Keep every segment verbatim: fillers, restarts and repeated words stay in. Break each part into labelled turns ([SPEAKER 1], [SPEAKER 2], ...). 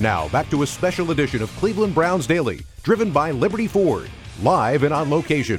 [SPEAKER 1] Now, back to a special edition of Cleveland Browns Daily, driven by Liberty Ford, live and on location.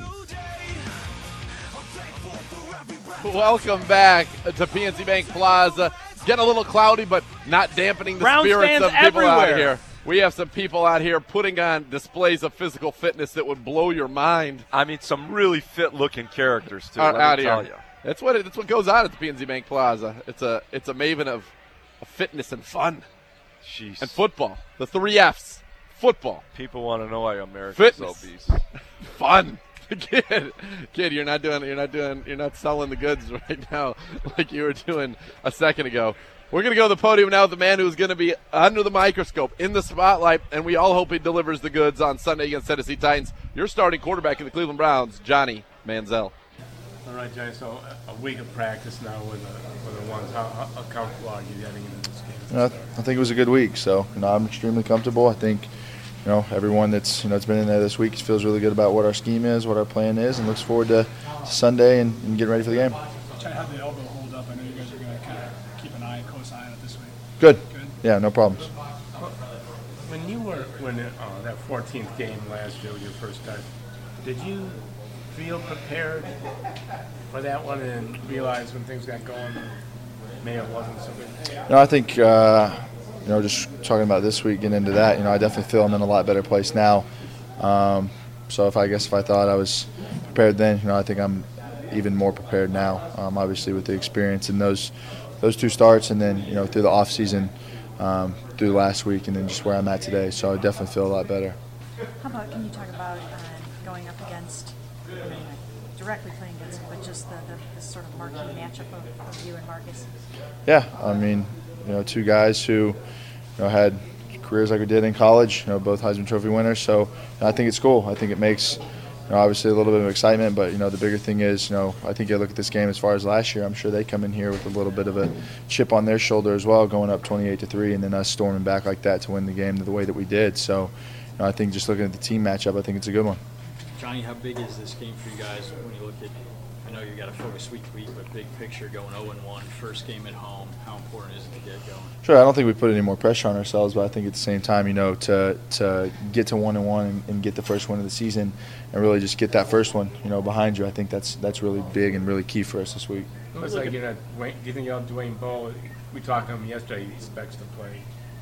[SPEAKER 2] Welcome back to P N C Bank Plaza. Getting a little cloudy, but not dampening the
[SPEAKER 3] Brown
[SPEAKER 2] spirits of people
[SPEAKER 3] everywhere.
[SPEAKER 2] out here. We have some people out here putting on displays of physical fitness that would blow your mind.
[SPEAKER 4] I mean, some really fit-looking characters, too,
[SPEAKER 2] Out,
[SPEAKER 4] let
[SPEAKER 2] out
[SPEAKER 4] me
[SPEAKER 2] here.
[SPEAKER 4] tell you.
[SPEAKER 2] That's what, it, that's what goes on at the P N C Bank Plaza. It's a it's a maven of, of fitness and fun.
[SPEAKER 4] Jeez.
[SPEAKER 2] And football. The three F's. Football.
[SPEAKER 4] People want to know why America's
[SPEAKER 2] Fitness.
[SPEAKER 4] obese.
[SPEAKER 2] Fun. Kid, kid, you're not doing you're not doing you're not selling the goods right now like you were doing a second ago. We're going to go to the podium now with the man who's going to be under the microscope, in the spotlight, and we all hope he delivers the goods on Sunday against Tennessee Titans. Your starting quarterback in the Cleveland Browns, Johnny Manziel.
[SPEAKER 5] All right, Johnny, so a week of practice now with the, with the ones. How, how comfortable are you getting into this game?
[SPEAKER 6] You know, I think it was a good week, so you know, I'm extremely comfortable. I think you know everyone that's you know that's been in there this week feels really good about what our scheme is, what our plan is, and looks forward to Sunday and, and getting ready for the game.
[SPEAKER 7] Try to have the elbow hold up. I know you guys are going to kind of keep an eye, close eye on it this week.
[SPEAKER 6] Good.
[SPEAKER 7] Good.
[SPEAKER 6] Yeah, no problems.
[SPEAKER 5] When you were when uh, that fourteenth game last year, your first start, did you feel prepared for that one and realize when things got going, maybe it wasn't so good?
[SPEAKER 6] No, I think uh, you know just talking about this week, getting into that, you know, I definitely feel I'm in a lot better place now. Um, so if I guess if I thought I was prepared then, you know, I think I'm even more prepared now. Um, obviously with the experience in those those two starts, and then you know through the off season, um, through last week, and then just where I'm at today. So I definitely feel a lot better.
[SPEAKER 8] How about, can you talk about uh, going up against, I mean, not directly playing against him, but just the, the, the sort of marquee matchup of, of you and Marcus?
[SPEAKER 6] Yeah, I mean, you know, two guys who you know had careers like we did in college. You know, both Heisman Trophy winners. So I think it's cool. I think it makes you know, obviously a little bit of excitement, but you know the bigger thing is, you know, I think you look at this game as far as last year. I'm sure they come in here with a little bit of a chip on their shoulder as well, going up twenty-eight to three, and then us storming back like that to win the game the way that we did. So, you know, I think just looking at the team matchup, I think it's a good one.
[SPEAKER 9] Johnny, how big is this game for you guys when you look at? I know you got to focus week to week, but big picture, going oh and one, first game at home. How important is it to get going?
[SPEAKER 6] Sure, I don't think we put any more pressure on ourselves, but I think at the same time, you know, to to get to one and one and, and get the first win of the season, and really just get that first one, you know, behind you. I think that's that's really big and really key for us this week.
[SPEAKER 5] Looks like you're not. Dwayne, do you think you'll have Dwayne Bowe? We talked to him yesterday. He expects to play.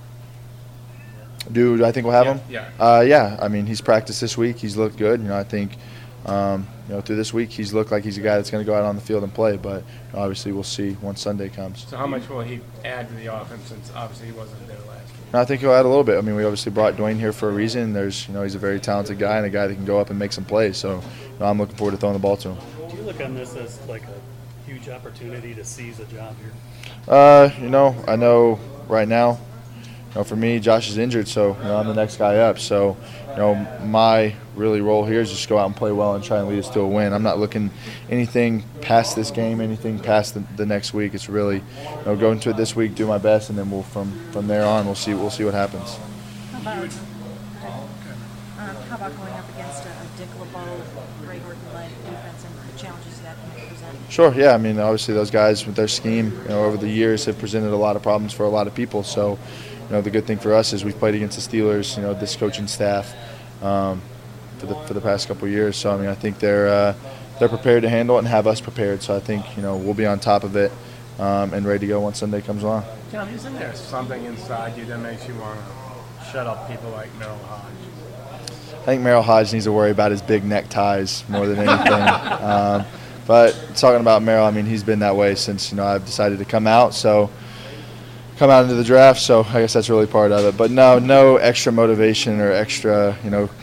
[SPEAKER 6] Do I think we'll have
[SPEAKER 5] Yeah,
[SPEAKER 6] him?
[SPEAKER 5] yeah.
[SPEAKER 6] Uh, yeah. I mean, he's practiced this week. He's looked good. You know, I think, um, you know, through this week, he's looked like he's a guy that's going to go out on the field and play. But you know, obviously, we'll see once Sunday comes.
[SPEAKER 5] So how much will he add to the offense since obviously he wasn't there last week?
[SPEAKER 6] And I think he'll add a little bit. I mean, we obviously brought Dwayne here for a reason. There's, you know, he's a very talented guy and a guy that can go up and make some plays. So, you know, I'm looking forward to throwing the ball to him.
[SPEAKER 10] Do you look on this as like a huge opportunity to seize a job here?
[SPEAKER 6] Uh, you know, I know right now, you know, for me, Josh is injured, so you know, I'm the next guy up. So, you know, my really role here is just go out and play well and try and lead us to a win. I'm not looking anything past this game, anything past the, the next week. It's really, you know, go into it this week, do my best, and then we'll from from there on we'll see we'll see what happens.
[SPEAKER 8] How about, um, how about going up against a, a Dick LeBeau, Ray Horton-led defense and the challenges that can present?
[SPEAKER 6] Sure, yeah. I mean, obviously those guys with their scheme, you know, over the years have presented a lot of problems for a lot of people. So, you know, the good thing for us is we've played against the Steelers, you know, this coaching staff, um, for the for the past couple of years. So, I mean, I think they're uh, they're prepared to handle it and have us prepared. So I think, you know, we'll be on top of it um, and ready to go once Sunday comes along.
[SPEAKER 5] John, isn't there something inside you that makes you want to shut up people like Merrill Hodge?
[SPEAKER 6] I think Merrill Hodge needs to worry about his big neckties more than anything. um, but talking about Merrill, I mean, he's been that way since, you know, I've decided to come out. So come out into the draft. So I guess that's really part of it. But no, no extra motivation or extra, you know,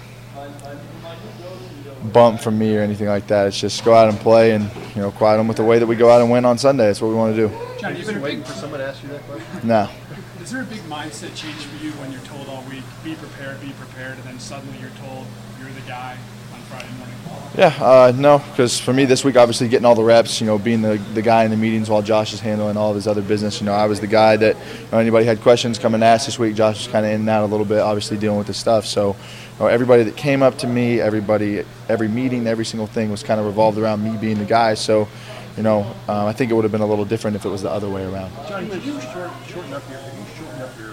[SPEAKER 6] bump from me or anything like that. It's just go out and play and, you know, quiet them with the way that we go out and win on Sunday. That's what we want to do.
[SPEAKER 7] John,
[SPEAKER 11] Have you been waiting for someone to ask you that question?
[SPEAKER 6] No.
[SPEAKER 7] Is there a big mindset change for you when you're told all week, be prepared, be prepared, and then suddenly you're told you're the guy on Friday morning?
[SPEAKER 6] Yeah, uh, no, because for me this week, obviously getting all the reps, you know, being the, the guy in the meetings while Josh is handling all of his other business. You know, I was the guy that, you know, anybody had questions come and ask this week. Josh was kind of in and out a little bit, obviously dealing with the stuff. So, you know, everybody that came up to me, everybody, every meeting, every single thing was kind of revolved around me being the guy. So, you know, um, I think it would have been a little different if it was the other way around.
[SPEAKER 11] Johnny, could you short, shorten up your, could you shorten up your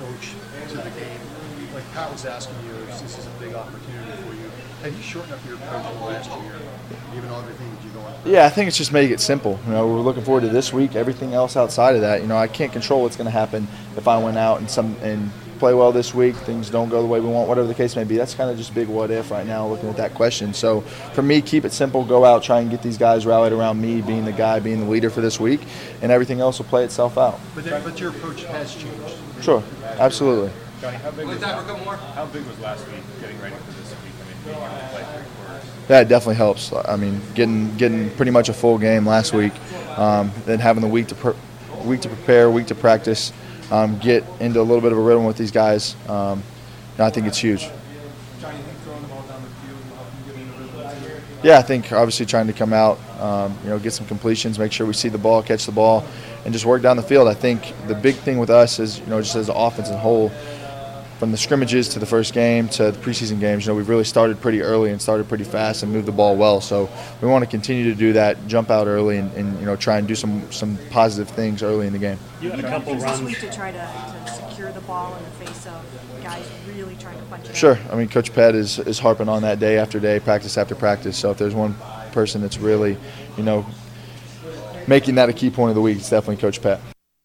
[SPEAKER 11] approach to the game? Like Pat was asking you, this is a big opportunity for you. Have you shortened up your approach from last year, given all everything that you're going through?
[SPEAKER 6] Yeah, I think it's just make it simple. You know, we're looking forward to this week. Everything else outside of that, you know, I can't control what's going to happen if I went out and some and play well this week, things don't go the way we want, whatever the case may be. That's kind of just big what if right now, looking at that question. So for me, keep it simple, go out, try and get these guys rallied around me, being the guy, being the leader for this week, and everything else will play itself out.
[SPEAKER 11] But, there, but your approach has changed.
[SPEAKER 6] Sure, absolutely.
[SPEAKER 5] Johnny, how big, was, how big was last week getting ready for this week? I mean, being able to play three quarters.
[SPEAKER 6] That definitely helps. I mean, getting getting pretty much a full game last week, um, then having the week to pre- week to prepare, week to practice, um, get into a little bit of a rhythm with these guys. Um, I think it's huge.
[SPEAKER 5] Johnny, you think throwing the ball down the field will help you get into the rhythm too?
[SPEAKER 6] Yeah, I think obviously trying to come out, um, you know, get some completions, make sure we see the ball, catch the ball, and just work down the field. I think the big thing with us is, you know, just as an offense as a whole, from the scrimmages to the first game to the preseason games, you know, we've really started pretty early and started pretty fast and moved the ball well. So we want to continue to do that, jump out early, and, and you know, try and do some some positive things early in the game.
[SPEAKER 8] You had a couple runs this week to try to, to secure the ball in the face of guys really trying to punch it
[SPEAKER 6] Sure.
[SPEAKER 8] out.
[SPEAKER 6] I mean, Coach Pett is, is harping on that day after day, practice after practice. So if there's one person that's really, you know, making that a key point of the week, it's definitely Coach Pett.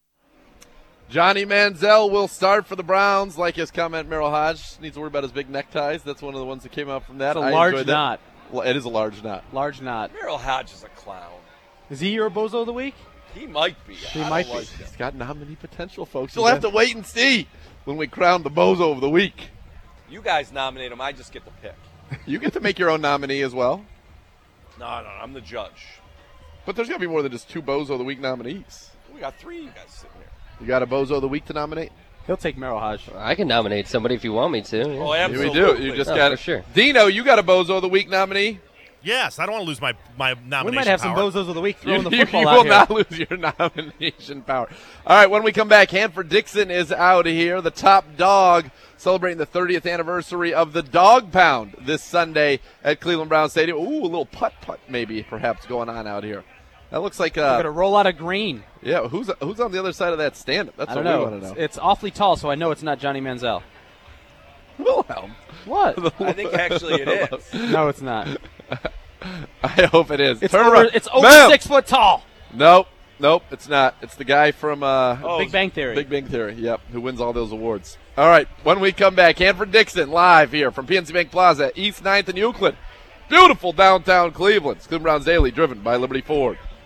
[SPEAKER 2] Johnny Manziel will start for the Browns. Like his comment, Merrill Hodge needs to worry about his big neckties. That's one of the ones that came out from that.
[SPEAKER 3] It's a
[SPEAKER 2] I
[SPEAKER 3] large
[SPEAKER 2] enjoyed that.
[SPEAKER 3] knot.
[SPEAKER 2] Well, it is a large knot.
[SPEAKER 3] Large knot.
[SPEAKER 4] Merrill Hodge is a clown.
[SPEAKER 3] Is he your bozo of the week?
[SPEAKER 4] He might be.
[SPEAKER 3] He
[SPEAKER 4] I
[SPEAKER 3] might
[SPEAKER 4] don't
[SPEAKER 3] be.
[SPEAKER 4] like him.
[SPEAKER 2] He's got nominee potential, folks. You'll have to wait and see when we crown the bozo of the week.
[SPEAKER 4] You guys nominate him. I just get to pick.
[SPEAKER 2] You get to make your own nominee as well.
[SPEAKER 4] No, no, I'm the judge.
[SPEAKER 2] But there's got to be more than just two bozo of the week nominees.
[SPEAKER 4] We got three of you guys sitting here.
[SPEAKER 2] You got a bozo of the week to nominate?
[SPEAKER 3] He'll take Merrill Hodge.
[SPEAKER 12] I can nominate somebody if you want me to. Yeah.
[SPEAKER 4] Oh,
[SPEAKER 2] Here
[SPEAKER 4] absolutely.
[SPEAKER 2] we do. You just
[SPEAKER 12] Oh,
[SPEAKER 2] got
[SPEAKER 12] for
[SPEAKER 2] it.
[SPEAKER 12] sure.
[SPEAKER 2] Dino, you got a bozo of the week nominee?
[SPEAKER 13] Yes, I don't want to lose my, my nomination
[SPEAKER 3] We might have
[SPEAKER 13] power.
[SPEAKER 3] some bozos of the week throwing
[SPEAKER 2] You,
[SPEAKER 3] the
[SPEAKER 2] you,
[SPEAKER 3] football
[SPEAKER 2] you
[SPEAKER 3] out
[SPEAKER 2] will
[SPEAKER 3] here.
[SPEAKER 2] not lose your nomination power. All right, when we come back, Hanford Dixon is out of here. The top dog celebrating the thirtieth anniversary of the Dog Pound this Sunday at Cleveland Browns Stadium. Ooh, a little putt-putt maybe perhaps going on out here. That looks like
[SPEAKER 3] We're
[SPEAKER 2] uh,
[SPEAKER 3] going to roll out of green.
[SPEAKER 2] yeah. Who's who's on the other side of that stand? That's
[SPEAKER 3] I
[SPEAKER 2] what
[SPEAKER 3] don't know.
[SPEAKER 2] we want to know.
[SPEAKER 3] It's, it's awfully tall, so I know it's not Johnny Manziel.
[SPEAKER 2] Wilhelm.
[SPEAKER 3] What?
[SPEAKER 4] I think actually it is.
[SPEAKER 3] No, it's not.
[SPEAKER 2] I hope it is.
[SPEAKER 3] It's
[SPEAKER 2] Turn
[SPEAKER 3] over,
[SPEAKER 2] around.
[SPEAKER 3] it's over
[SPEAKER 2] Bam!
[SPEAKER 3] six foot tall.
[SPEAKER 2] Nope. Nope, it's not. It's the guy from uh,
[SPEAKER 3] Oh, Big Bang Theory.
[SPEAKER 2] Big Bang Theory, yep, who wins all those awards. All right, when we come back, Hanford Dixon live here from P N C Bank Plaza, East ninth and Euclid. Beautiful downtown Cleveland. Cleveland Browns Daily, driven by Liberty Ford.